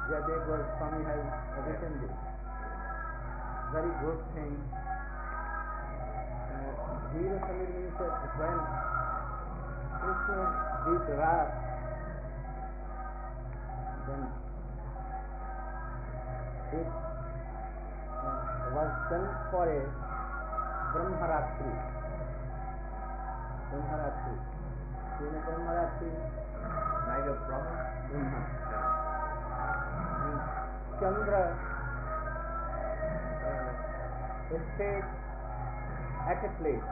Jayadeva Goswami has written this. Very good thing. Dhira Samir means that when Krishna did Ras, then it was done for a Brahmaratri. Brahmaratri. You know Brahmaratri? Night of Brahma? Brahma. Yeah. Chandra stayed at a place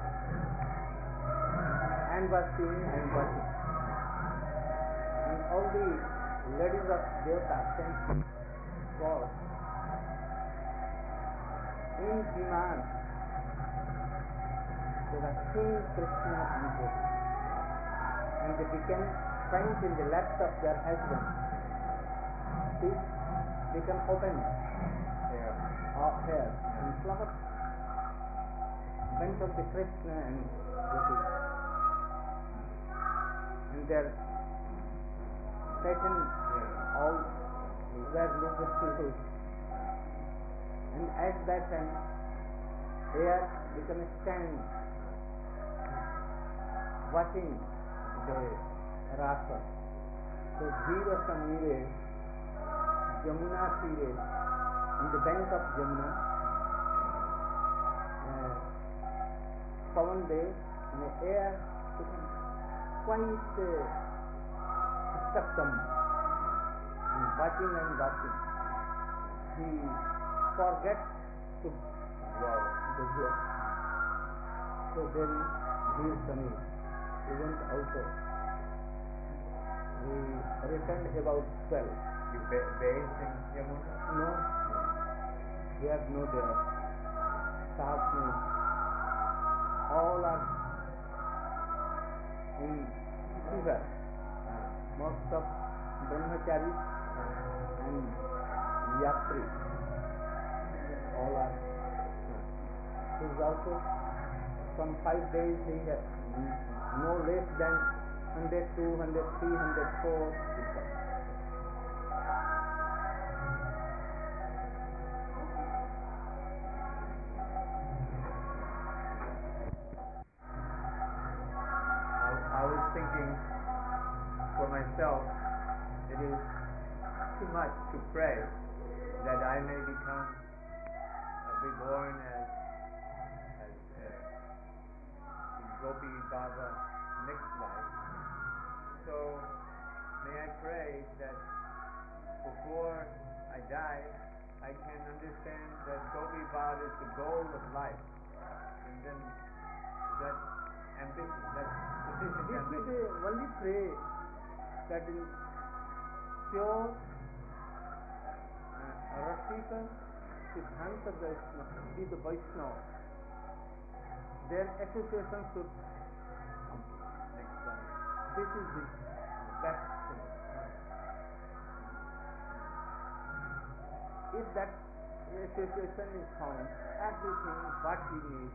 and was seeing and watching. And all the ladies of Devata sent God in demand. They were seeing Krishna and Gopi. And they became friends in the laps of their husbands. This became open hair and flowers went of the Krishna and Gopi. And their Satan all were loose. And at that time, air became a stand watching the rasa. So Dhira Samire, Jamuna Tire, in the bank of Jamuna, one day, the air became quite accustomed and watching. He forgets to blow the blow. So then Dhira Samir, he went also. He returned about 12. You bathed in Yamuna? No, we have no there. Sahab no. All are in fever. Most of brahmacharis and yatri. All are. He is also from 5 days he has no less than 102, 103, 104. I was thinking for myself, it is too much to pray that I may be born as Gopi Baba next life. So may I pray that before I die, I can understand that Gopi Baba is the goal of life, and then that ambition, that sufficient This ambition. is only pray that in pure Rasika Siddhanta Vaishnava, their association should Next life. This is the best thing. If that association is found, everything what we need.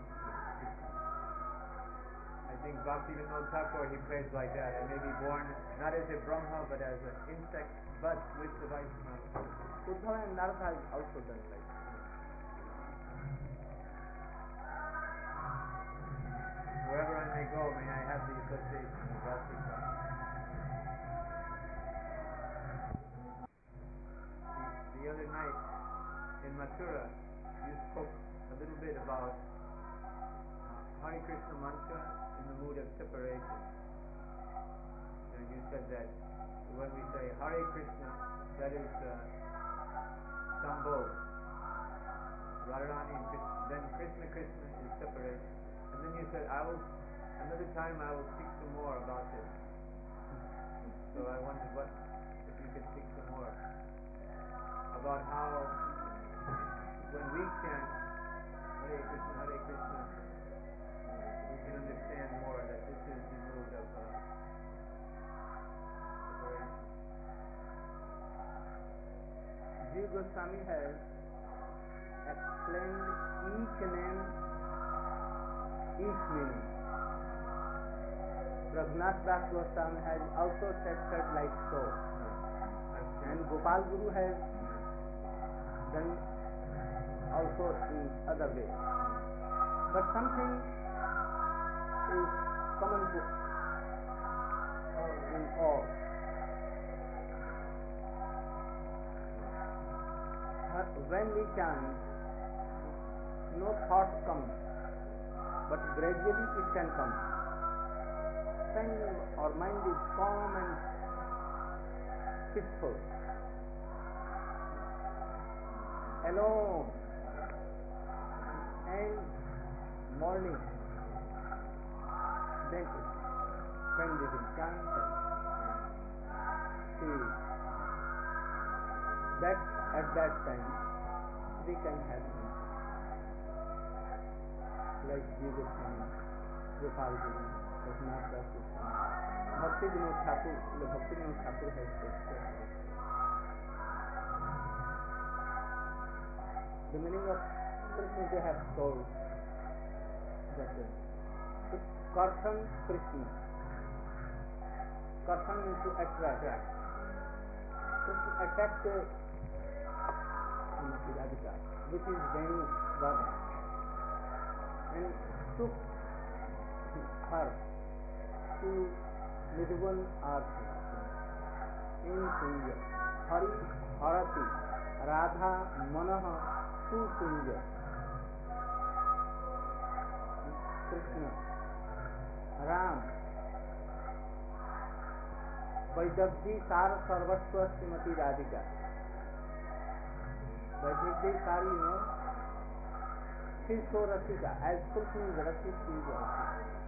I think Bhaktivinoda Thakur, he prays like that. I may be born not as a Brahma but as an insect, but with the Vaishnava. Uddhava and Narada is also done like that. Wherever I may go, may I have the association of Rasika. The other night in Mathura, you spoke a little bit about Hare Krishna mantra in the mood of separation. And you said that when we say Hare Krishna, that is Sambodh. Radharani and Krishna, then Krishna Krishna is separation. And then you said, another time I will speak some more about this. So I wondered if you could speak some more about how when we chant Hare Krishna, we can understand more that this is the mood of separation. Jiva Goswami has explained each name, each meaning. Raghunath Das Goswami has also tested like so. I'm And Gopal Guru has done also in other way. But something is common to in all. When we chant, no thought comes, but gradually it can come. When our mind is calm and peaceful, alone, and morning, then when we will chant, see that at that time we can have peace. Like Jesus Swami, Gopal Guru, Raghunath Das Goswami, Bhakti Vinod Thakur, the Bhakti Vinod Thakur has said so. The meaning of Krishna they have told that Karsan Krishna. Karsan means to attract. Krishna attracted Radhika, which is Venu Radha, and took her to Nidhuvan Arti in Kunja. Hari Harati Radha Manaha Tu Kunja. Krishna, Ram, Vaidabhi Sar Sarvasva Srimati Radhika. Vaidabhi Sar, you know, she is so Rasika. As Krishna is Rasika, she is Rasika.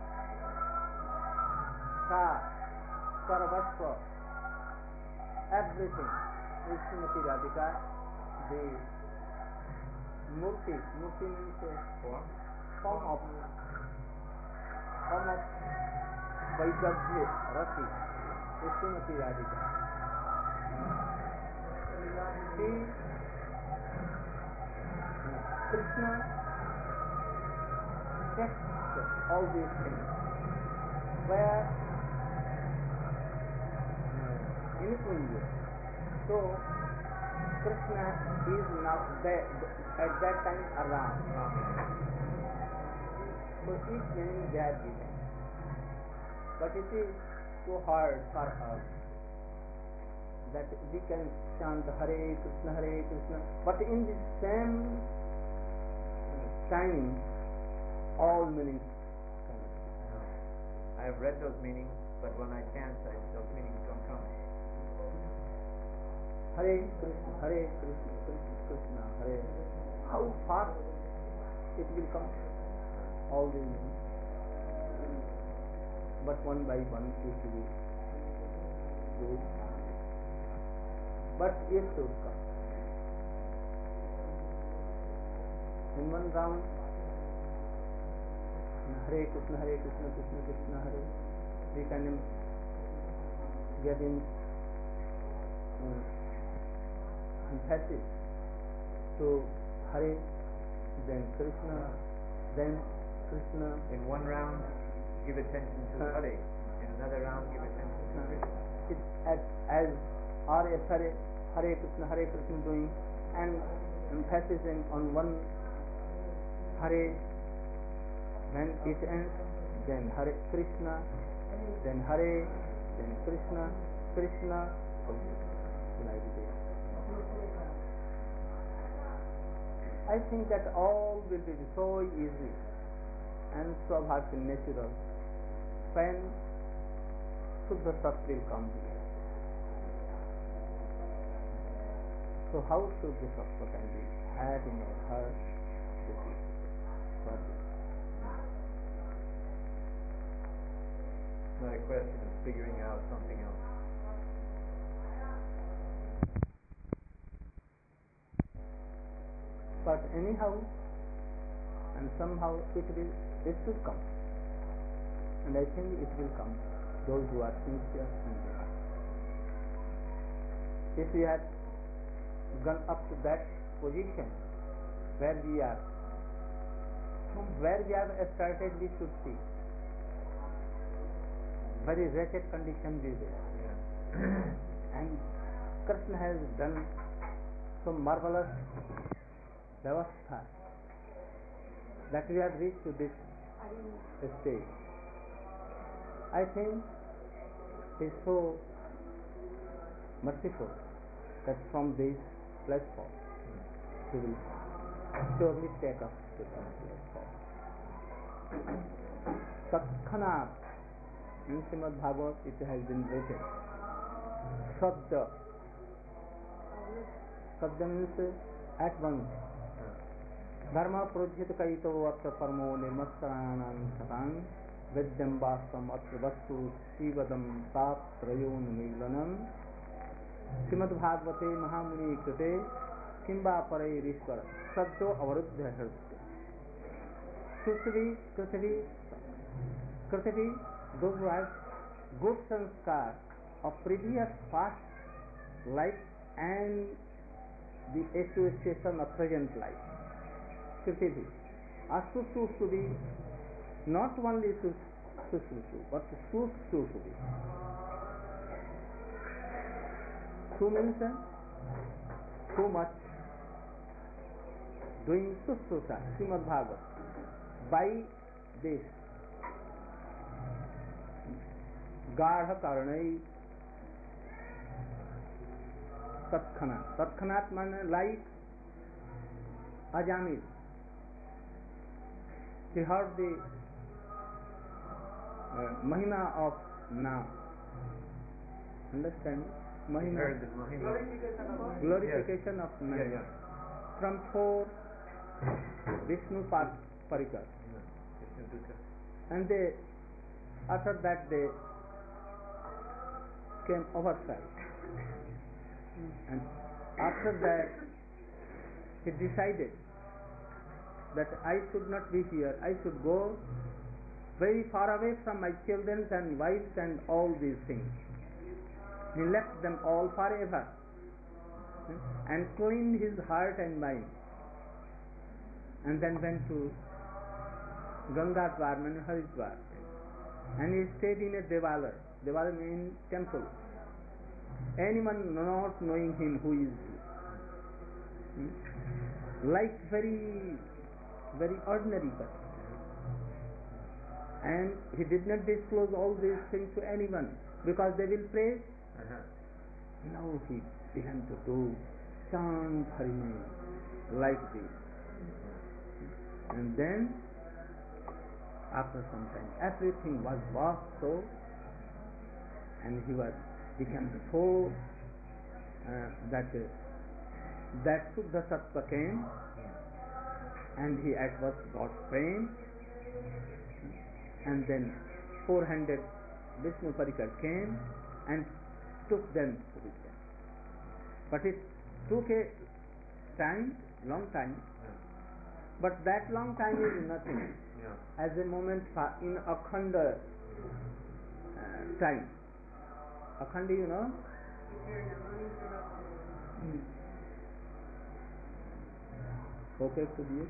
Sar, Sarvasva, everything is Srimati Radhika. The Murti means form of Vaidabhi Rasi is Srimati Radhika. She, Krishna, tests all these things. Where in Kunja, so Krishna is now there, at that time around. So each meaning they are given. But it is too hard for us that we can chant Hare Krishna, but in the same time all meanings come. I have read those meanings, but when I chant, those meanings don't come. Hare Krishna, Krishna Krishna, Hare. How fast it will come? All these meanings. But one by one it will do it. But it should come. In one round, Hare Krishna, Krishna Krishna, Hare. We can get in emphasis to Hare, then Krishna, then Krishna. In one round, give attention to Hare. In another round, give attention to Krishna. It's as Hare Krishna doing, and emphasis on one Hare. When it ends, then Hare Krishna, then Hare, then Krishna, like this. I think that all will be so easy and swabhavik natural when Shuddha Sat will come here. So how Shuddha Sattva can be had in our heart? This is what is. It's not a question of figuring out something else. But anyhow and somehow it should come, and I think it will come. Those who are sincere in their heart. If we had gone up to that position where we are, from where we have started, we should see very wretched condition we were, and Krishna has done so marvelous vyavastha that we have reached to this stage. I think he is so merciful that from this platform he will surely take us to the platform. Tatkhanat in Srimad Bhagavad it has been written. Sabda. Sabda means at once. Dharma projyat kaito atra parmo nirmastaranam satang vedyam vasam atra vastu sivadam satrayon milanam Srimad Bhagavate Mahamuni Krite Kimba Parai Rishwara Sabdo Avaruddha Hridya Kritavi, those who have good sanskar of previous past life and the association of present life. Kritavi. Asushusuvi, not only Sushusu, but Sushusuvi. Su means too much doing Sushusa, Srimad Bhagavat. By this Garha Karanai Tatkhanat. Tatkhanat means like Ajamil. He heard the Mahima of Naam. Understand? Mahima. Heard the Mahima. Glorification of Naam. Yeah. From 4 Vishnu Parikar. And they, after that they came oversight. And after that he decided that I should not be here, I should go very far away from my children and wives and all these things. He left them all forever and cleaned his heart and mind, and then went to Gangadwar and Haridwar, and he stayed in a Devalar. Devalar means temple. Anyone not knowing him, who is he? Like very ordinary person. And he did not disclose all these things to anyone because they will praise. Now he began to do chant Hariname like this. And then after some time everything was washed so, and he became so that Suddha Sattva came, and he at once got fame, and then 400 Vishnu Parikar came and took them with them. But it took a time, long time, but that long time is nothing. As a moment in Akhanda time. Akhanda, you know? Okay, to be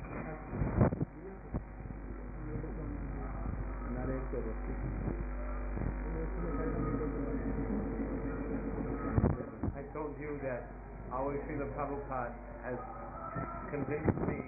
I told you that our Srila Prabhupada has convinced me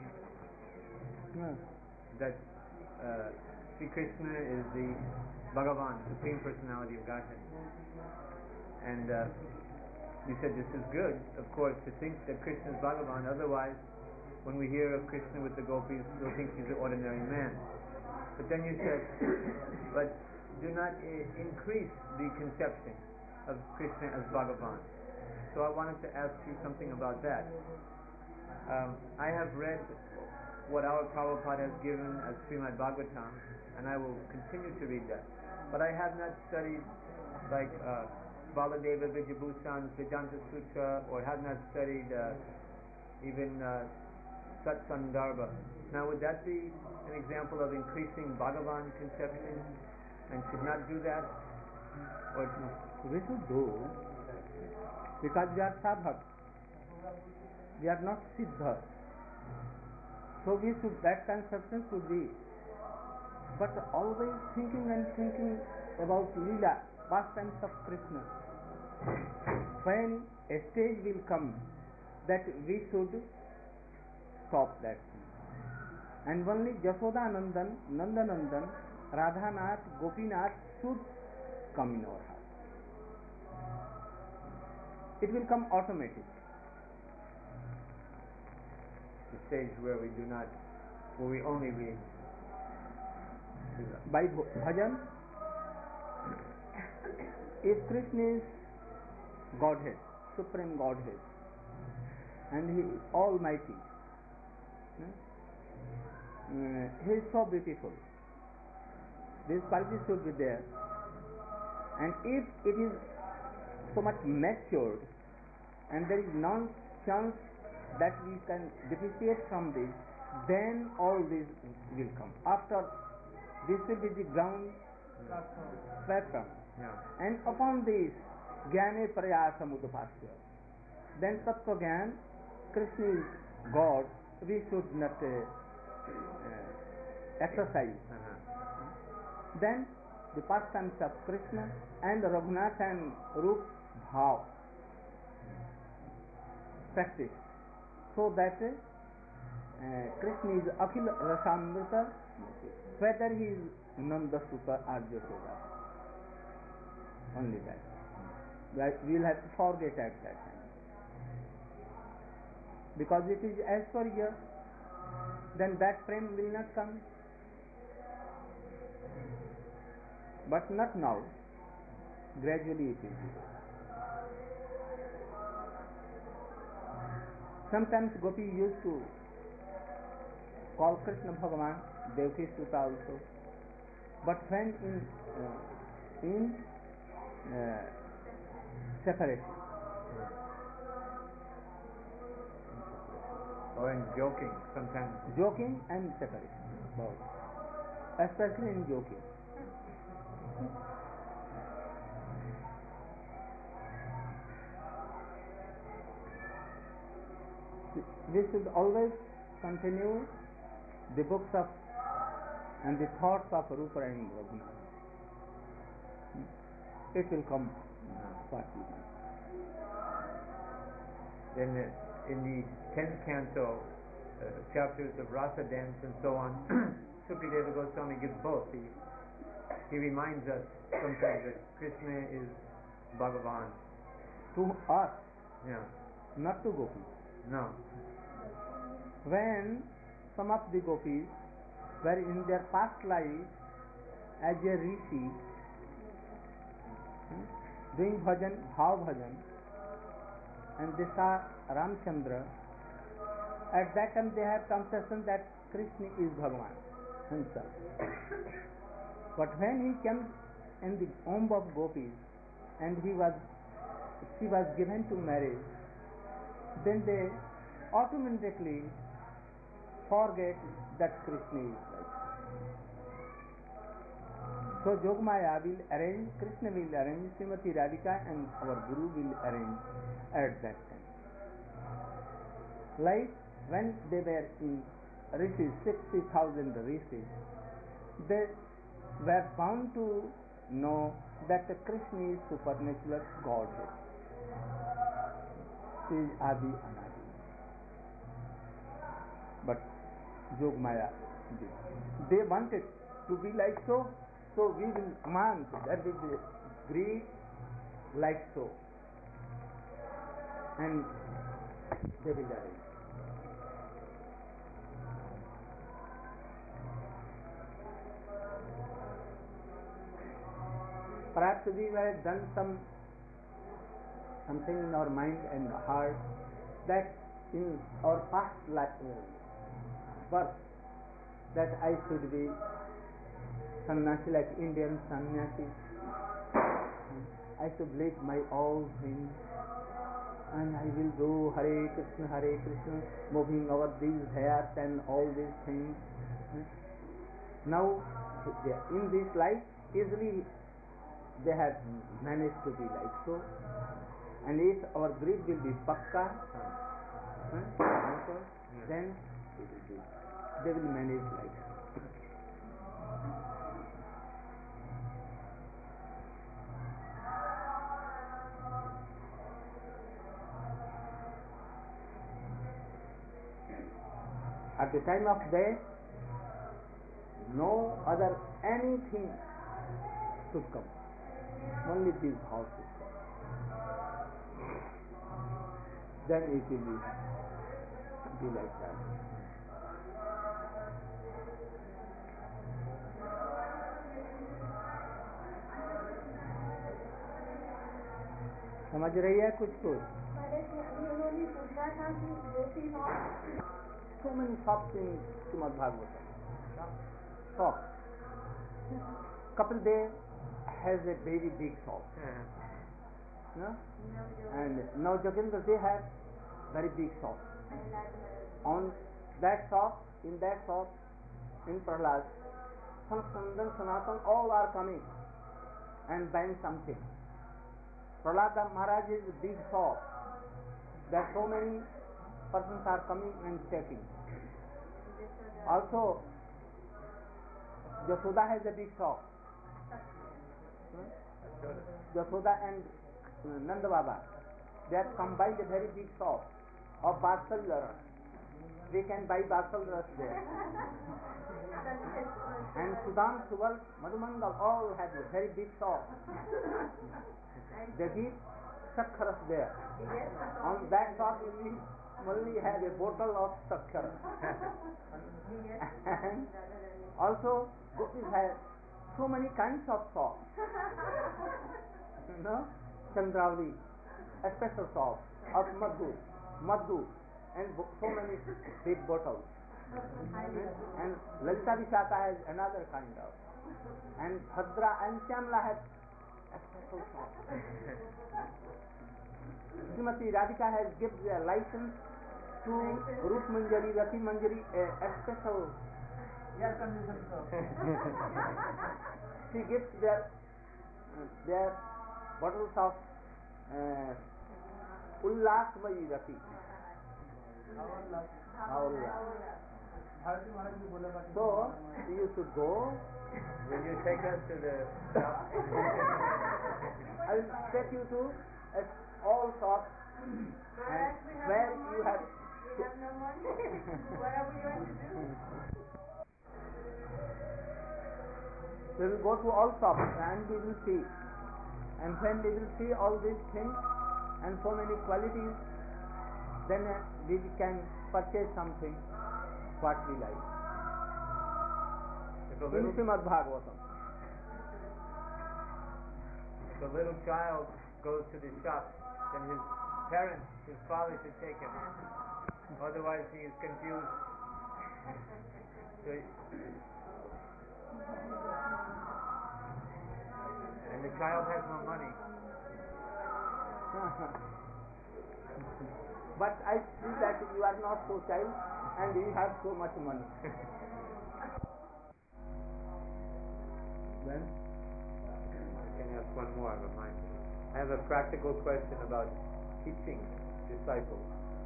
that Sri Krishna is the Bhagavan, Supreme Personality of Godhead. And you said this is good, of course, to think that Krishna is Bhagavan, otherwise when we hear of Krishna with the gopis, we'll think he's an ordinary man. But then you said, but do not increase the conception of Krishna as Bhagavan. So I wanted to ask you something about that. I have read what our Prabhupada has given as Srimad Bhagavatam, and I will continue to read that. But I have not studied like Baladeva Vijayabhushan's Vedanta Sutra, or have not studied even Satsandarbha. Now would that be an example of increasing Bhagavan conception, and should not do that? Or we should do, because we are sadhak, we are not siddha. So we should, that conception should be, but always thinking about Leela, pastimes of Krishna. when a stage will come that we should stop that thing. And only Jashoda Nandan, Nandanandan, Radhanath, Gopinath should come in our heart. It will come automatic. The stage where we do not, where we only read. By bhajan, if Krishna is Godhead, Supreme Godhead, and He is Almighty, He is so beautiful. These qualities should be there. And if it is so much matured, and there is no chance that we can depreciate from this, then all this will come. After this will be the ground platform. Yeah. And upon this, Jnane Prayasa Mudapasya. Then Tattva Gyan, Krishna is God, we should not exercise. Then the pastimes of Krishna and Raghunath and Rup Bhav practice, so that Krishna is Akhil Rasamrita, whether he is Nanda Suta or Jashoda. Only that. We will have to forget at that time. Because it is Aishwarya, then that prem will not come. But not now. Gradually it will be. Sometimes Gopi used to call Krishna Bhagavan, Devaki Suta also. But when in separation. Or in joking, sometimes. Joking and separation, both. Especially in joking. We should always continue the books of and the thoughts of Rupa and Raghunath. It will come what we want. Then in the 10th canto, chapters of Rasa dance and so on, Sukadeva Goswami gives both. He reminds us sometimes that Krishna is Bhagavan. To us, Yeah. not to gopis. No. When some of the gopis were in their past life as a rishi, doing bhajan, bhav bhajan, and they saw Ramchandra, at that time they had conception that Krishna is Bhagavan himself. But when he came in the womb of gopis and she was given to marriage, then they automatically forget that Krishna is like. So Jogmaya will arrange, Krishna will arrange, Srimati Radhika and our Guru will arrange at that time. Like when they were in rishis, 60,000 rishis, they were bound to know that Krishna is supernatural Godhead. He is Adi Anadi. But Jogmaya did. They wanted to be like so we will command that they will breed like so. And they will arrange. Perhaps we have done something in our mind and heart that in our past life, birth, that I should be sannyasi like Indian sannyasi. I should leave my all things and I will do Hare Krishna, moving over these hairs and all these things. Now, in this life, easily they have managed to be like so. And if our greed will be pakka, then they will manage like so. At the time of death, no other anything should come. Only this house should come. Then it will be like that. समझ रही है कुछ कुछ? उन्होंने पूछा था कि ज्योति So many shops in Srimad Bhagavatam. Shop. Kapil Dev has a very big shop. No? And now Jogendra they have very big shop. On that shop, in Prahlad, Sanatan, Sanatan, all are coming and buying something. Prahlad Maharaj is a big shop. There are so many persons are coming and checking. Also, Yashoda has a big shop. Yashoda and Nanda Baba, they have combined a very big shop of Batsal Ras. We can buy Batsal Ras there. And Sudam, Subal, Madhumangal all have a very big shop. They give Sakharas there. On that shop we only have a bottle of Sakhar. And also gopis have so many kinds of shops. Chandravali, a special shop of Madhu, and so many big bottles. And Lalita Vishaka has another kind of. And Bhadra and Shyamla have a special shop. Srimati Radhika has given their license to Rup Manjari, Rati Manjari, a special air conditioned shop. She gives their bottles of Ullasmayi Rati. So you should go. Will you take us to the shop? I will take you to all shops and where you have. We have no money. What are we going to do? We will go to all shops and we will see. And when we will see all these things and so many qualities, then we can purchase something what we like. In Srimad Bhagavatam. If a little child goes to the shop, then his father should take him. Otherwise he is confused. And the child has no money. But I see that you are not so child and you have so much money. When? I can ask one more, but mine. I have a practical question about teaching disciples.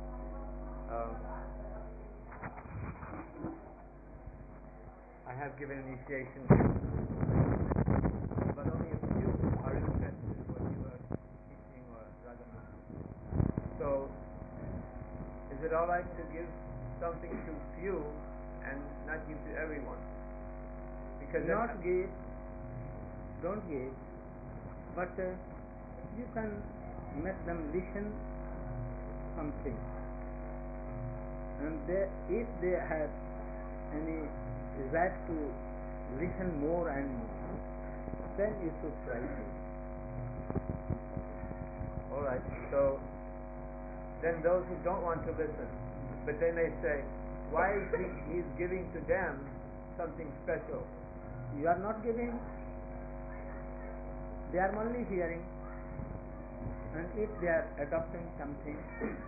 I have given initiation, but only a few are interested in what you are teaching or Radhana. So, is it alright to give something to few and not give to everyone? Because don't give, but you can make them listen something. And if they have any desire to listen more and more, then you should try to. Alright, so then those who don't want to listen, but then they say, why is he's giving to them something special? You are not giving, they are only hearing, and if they are adopting something,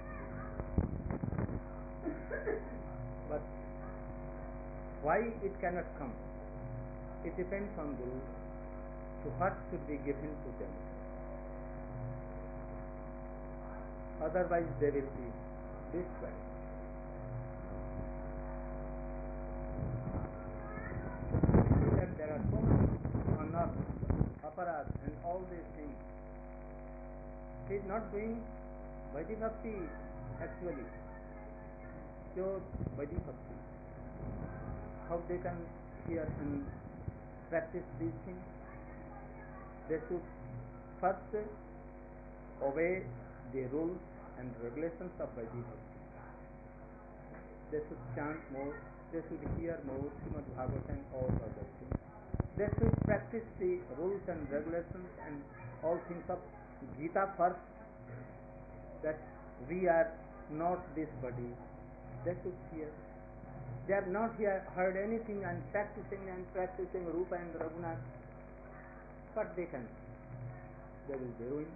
but why it cannot come? It depends on Guru to what should be given to them. Otherwise they will be destroyed. That there are so many on earth, aparat and all these things. He is not doing Vaidhi Bhakti actually, pure Vaidhi Bhakti. how they can hear and practice these things? They should first obey the rules and regulations of Vaidhi Bhakti. They should chant more, they should hear more Srimad Bhagavatam and all other things. They should practice the rules and regulations and all things of Gita first, that we are not this body. They should hear. They have not heard anything and practicing Rupa and Raghunath. What they can? They will be ruined.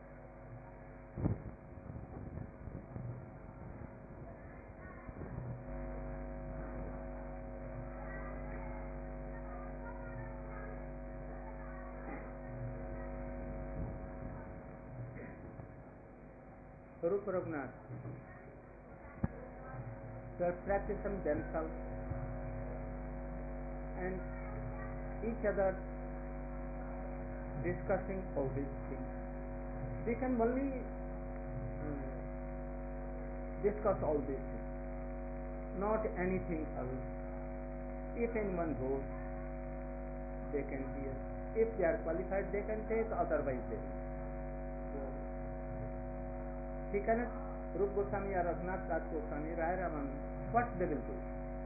Rupa Raghunath, they are practicing themselves and each other discussing all these things. We can only discuss all these things, not anything else. If anyone goes, they can hear. If they are qualified, they can take, otherwise they will. He cannot, Rupa Goswami or Raghunath Das Goswami, Rai Raman, what they will do?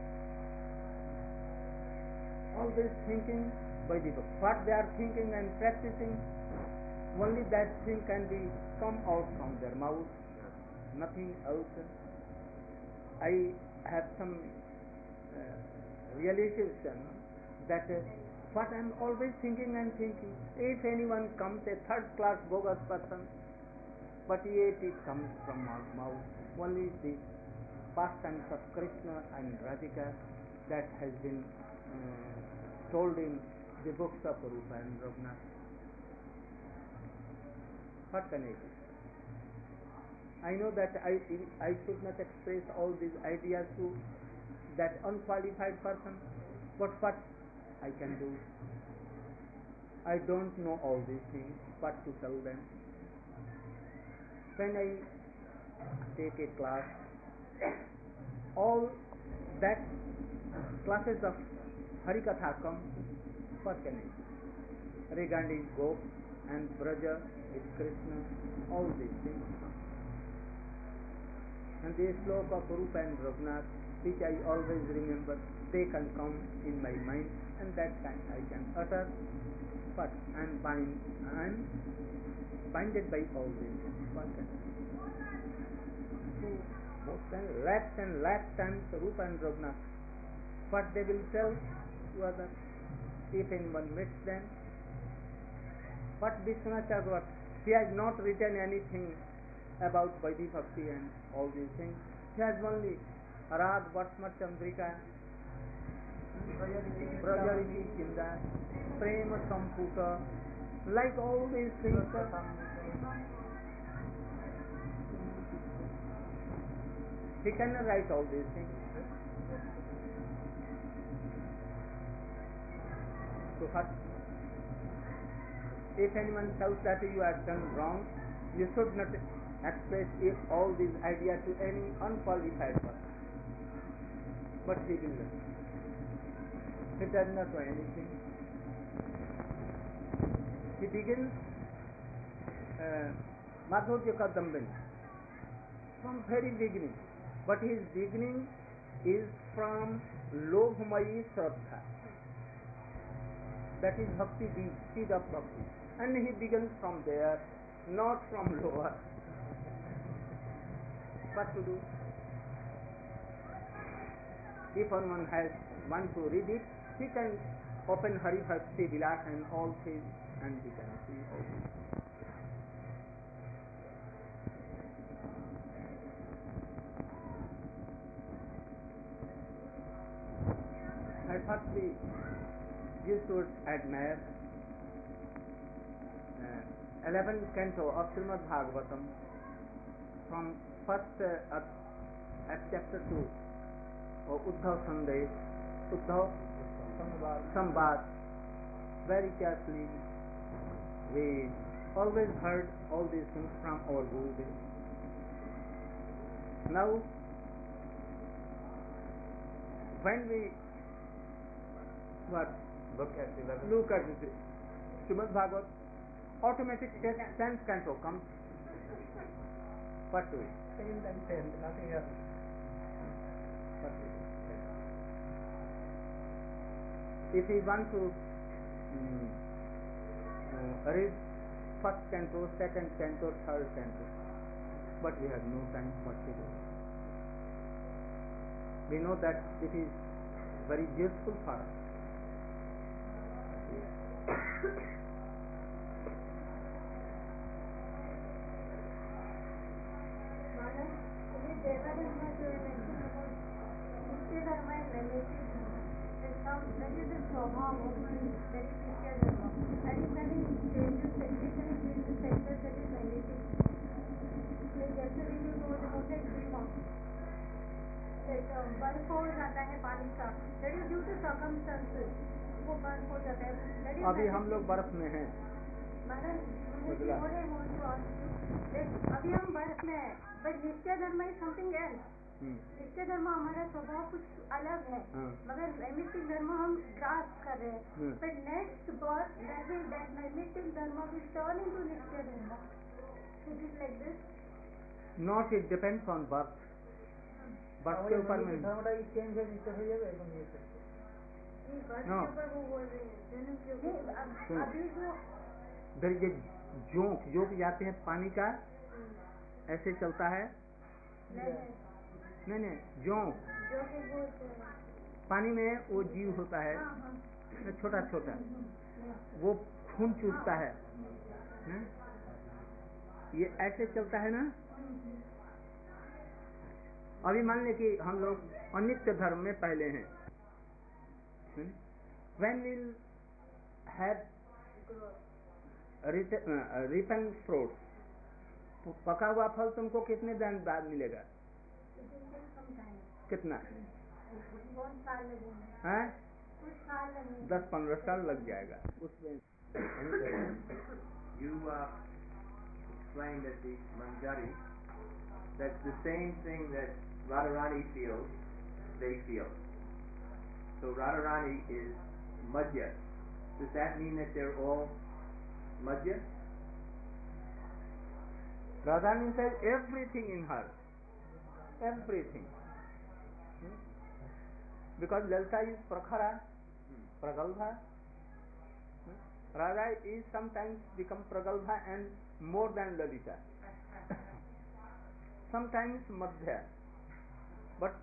All this thinking by the book. What they are thinking and practicing, only that thing can be come out from their mouth, nothing else. I have some realization that what I am always thinking and thinking, if anyone comes, a third class bogus person, but yet it comes from our mouth, only the pastimes of Krishna and Radhika that has been told in the books of Rupa and Raghunath. What can I do? I know that I should not express all these ideas to that unqualified person, but what I can do? I don't know all these things, what to tell them. When I take a class, all that classes of Harikatha come, what can I do? Regarding Gop and Braja with Krishna, all these things. And the sloka of Rupa and Raghunath, which I always remember, they can come in my mind, and that time I can utter, but I am binded by all these things. What can I do? Lakhs and lakhs times Rupa and Raghunath, what they will tell to others, if anyone meets them. But Vishwanath Chakravarti, he has not written anything about Vaidhi Bhakti and all these things. He has only Arad Vatma Chandrika, Brajariti Chinda, Prema Samputa, like all these things. He cannot write all these things. So what? If anyone tells that you have done wrong, you should not express all these ideas to any unqualified person. But he will not. He does not know anything. He begins Madhurya Kadambin from very beginning. But his beginning is from Lobhmayi Shraddha. That is Bhakti, the seed of Bhakti. And he begins from there, not from lower. What to do? If anyone want to read it, he can open Hari Bhakti Vilas and all things, and he can see all this. I thought you should admire 11th canto of Srimad Bhagavatam from first at chapter 2 of Uddhav Sandesh, Uddhav Samvad, very carefully we always heard all these things from our Gurudev. Now when we Look at the 11th. look at the Srimad Bhagavat, automatic sense control comes. What do we? Feel and sense, nothing else. What do we? If we want to read first canto, second canto, third canto, but we have no time what to do. We know that it is very useful for us. ये देवाधर्म जो है नित्य धर्म है नैमित्तिक धर्म that is the स्वभाव of that is नित्य धर्म and if any changes technically changes sector that is naimitic. Like yesterday you told about that dreamer like बर्फ हो जाता है पानी का that is due to circumstances वो बर्फ हो जाता है that is अभी हम लोग बर्फ में हैं. अभी हम बर्फ में है बट नित्य धर्म इज समथिंग एल्स. नित्य धर्म हमारा स्वभाव कुछ अलग है मगर नैमित्तिक धर्म हम ग्रास्प कर रहे हैं बट नेक्स्ट बर्थ दैट नैमित्तिक धर्म will turn into nitya dharma. It is like this. Not it depends on birth. Birth के ऊपर में धर्मटा चेंज है नित्य हो जाएगा एकदम ये बर्थ के ऊपर वो बोल रहे हैं जन्म के अभी जो दरिए जोक जाते हैं पानी का ऐसे चलता है. नहीं जोक पानी में वो जीव होता है छोटा छोटा वो खून चूसता है ये ऐसे चलता है ना. अभी मान ले कि हम लोग अनित्य धर्म में पहले हैं. When we'll have Ripon fruit पका हुआ फल तुमको कितने दिन बाद मिलेगा? कितना? हैं? 10-15 साल लग जाएगा उसमें. You explained at the Manjari that the same thing that Radharani feels, they feel. So Radharani is Madhya. Does that mean that they're all Madhya? Radharani says everything in her. Everything. Because Lalita is Prakhara, Pragalbha. Radha is sometimes become Pragalbha and more than Lalita. Sometimes Madhya. But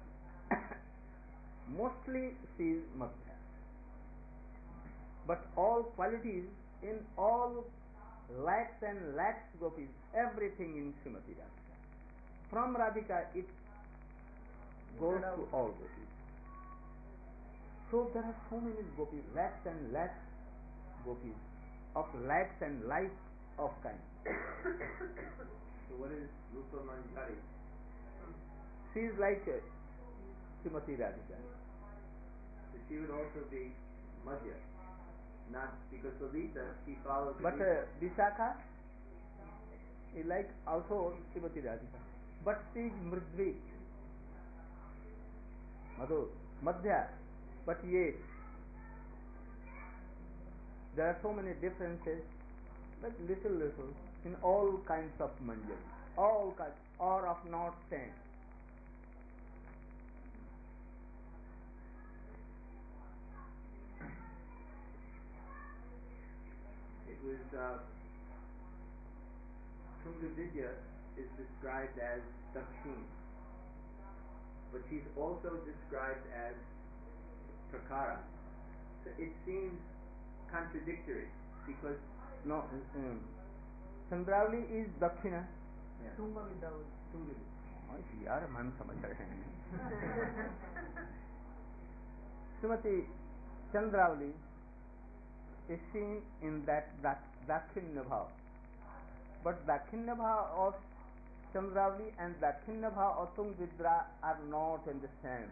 mostly she is Madhya. But all qualities in all lakhs and lakhs gopis, everything in Srimati Radhika. From Radhika it goes to all gopis. So there are so many gopis, lakhs and lakhs gopis, of lakhs and lakhs of kind. So what is Rupa Manjari? She is like Srimati Radhika. So she would also be Madhya. Not because Lalita, she follows. But Vishakha is like also Srimati Radhika. But she is Mridvi. Madhya. But yet there are so many differences, but little in all kinds of manjari, all kinds, or of not same. It was Tunga Vidya is described as Dakshin, but she's also described as Prakara. So it seems contradictory because No, Chandravali is Dakshina. Tunga Vidya. यार हम समझ रहे हैं. Srimati Chandravali is seen in that Dakshinya Bhav. But Dakshinya Bhav of Chandravali and Dakshinya Bhav of Tungvidra are not in the same.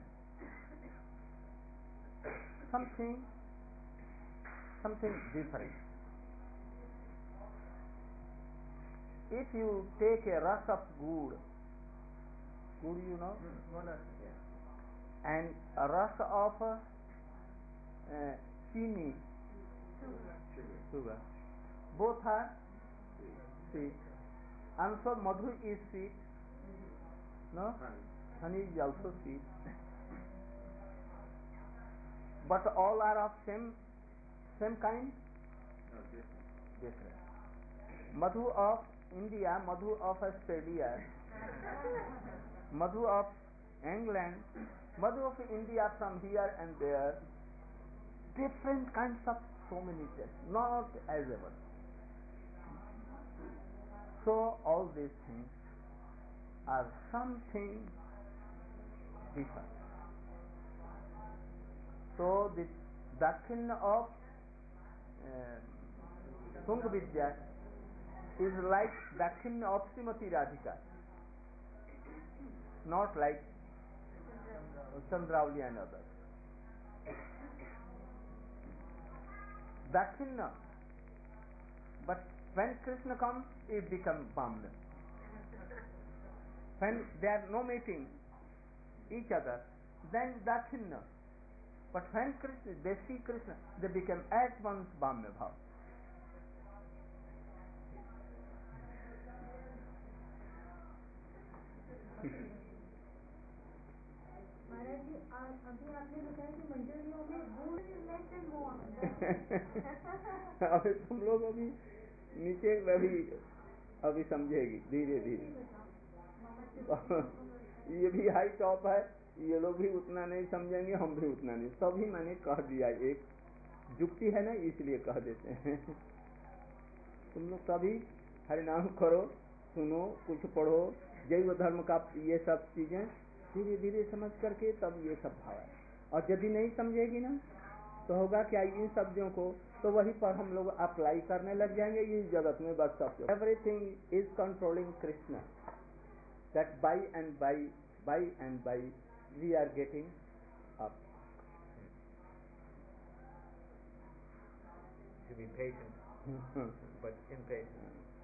Something different. If you take a rush of gur you know, and rasa of chini, sugar. Both are sweet. And so madhu is sweet. No? Honey is also sweet. But all are of same kind? No, Different. Madhu of India, madhu of Australia, madhu of England, madhu of India from here and there, different kinds of so many tests, not as ever. So all these things are something different. So this doctrine of Tunga Vidya is like doctrine of Srimati Radhika, not like Chandrauli and others. Dakshina, but when Krishna comes, it becomes Vamna. When they are no meeting each other, then Dakshina. But when Krishna, they see Krishna, they become at once Vamna Bhav. महाराज जी अभी आपने बताया कि मंजरियों में गुड़ is less than मोर अभी तुम लोग अभी नीचे अभी समझेगी धीरे धीरे। ये भी हाई टॉप है, ये लोग भी उतना नहीं समझेंगे, हम भी उतना नहीं। तभी मैंने कह दिया, एक जुक्ति है ना, इसलिए कह देते हैं। तुम लोग सभी हरिनाम करो, सुनो, कुछ पढ़ो, जैव धर्म का ये सब चीजें धीरे धीरे समझ करके तब ये सब भाव है। और यदि नहीं समझेगी ना तो होगा क्या, इन शब्दों को तो वही पर हम लोग अप्लाई करने लग जाएंगे इस जगत में। बस सब everything is controlling Krishna, that by and by we are getting up. To be patient, but impatient.